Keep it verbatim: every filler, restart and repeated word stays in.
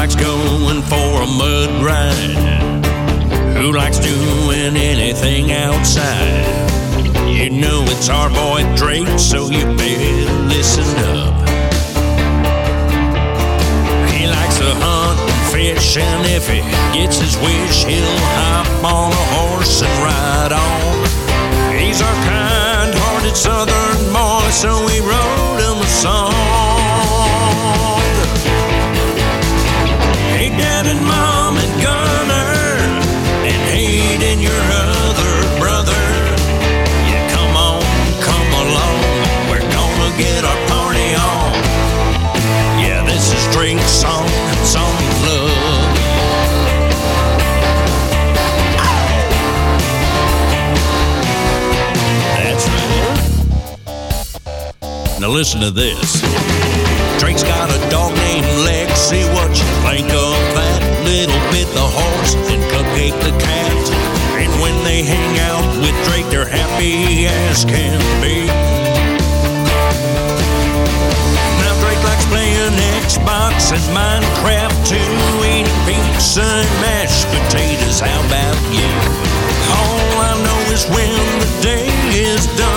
likes going for a mud ride? Who likes doing anything outside? You know it's our boy Drake, so you better listen up. He likes to hunt and fish, and if he gets his wish, he'll hop on a horse and ride on. He's our kind-hearted southern boy, so we wrote him a song. Hey, Dad and Mom and Gunner, and Hayden, your other brother, yeah, come on, come along, we're gonna get our party on. Yeah, this is Drake's song, song of love. That's right. Now listen to this. Drake's got a dog named Lexi. What you think of that? Little Bit the horse and Cupcake the cat. And when they hang out with Drake, they're happy as can be. Now Drake likes playing Xbox and Minecraft too, eating pizza and mashed potatoes. How about you? All I know is when the day is done,